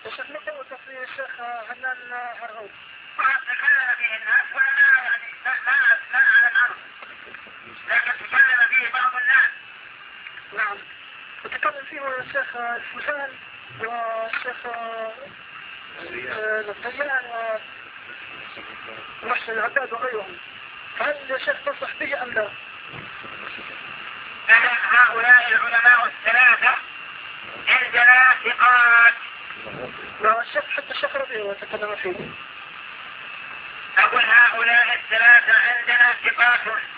الشيخ مقوة في الشيخ عدنان هرعون تكلم فيه الناس ولا يعني لا على الأرض، لكن تكلم فيه بعض الناس. نعم، وتكلم فيه الشيخ الفوزان والشيخ الضيان ومحسن العباد وغيرهم. فهل الشيخ تنصح به أم لا؟ هؤلاء العلماء الثلاثة عندنا ثقات. والشيخ حتى الشيخ ربيع وتكلم فيه. أقول هؤلاء الثلاثة عندنا ثقات.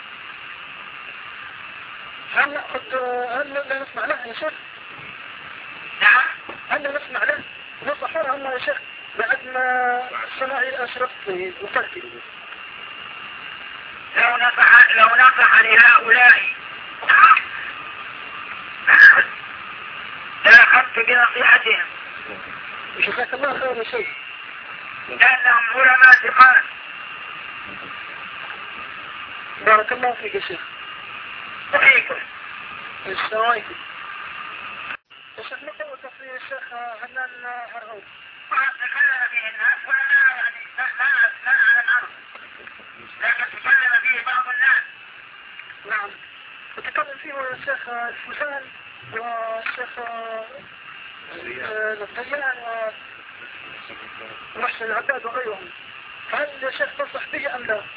هل لا نسمع له يا شيخ؟ نعم. هل لا نسمع له؟ نصحونا هم يا شيخ بعد ما سمع الأشرف وتركي. لو نصح لهؤلاء لأخذت بنصيحتهم. جزاك الله خير يا شيخ. لأنهم علماء ثقات. بارك الله فيك يا شيخ. وفيكم. السلام عليكم. الشيخ مقوة في الشيخ عدنان هرعون تكلم فيه الناس ولا يعني لا على الأرض، لكن تكلم فيه بعض الناس. نعم، وتكلم فيه الشيخ الفوزان والشيخ الضيان ومحسن العباد وغيرهم. فهل الشيخ تنصح به أم لا؟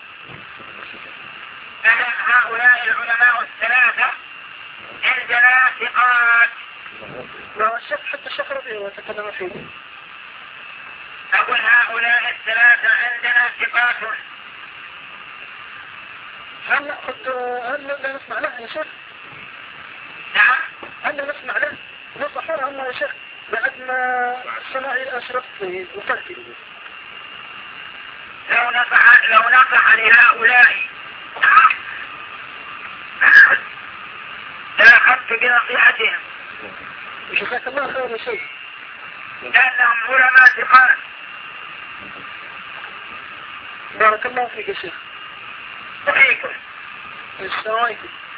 هؤلاء العلماء الثلاثة عندنا ثقات. والشيخ حتى الشيخ ربيع وتكلم فيه. أقول هؤلاء الثلاثة عندنا ثقات. هل لا نسمع له يا شيخ؟ نعم. هل لا نسمع له؟ نصحونا هم يا شيخ بعد ما سمع الأشرف وتركي. لو نصح لهؤلاء لأخذت بنصيحتهم. جزاك الله خير يا شيخ. لأنهم علماء ثقات. بارك الله فيك يا شيخ. وفيكم. السلام عليكم.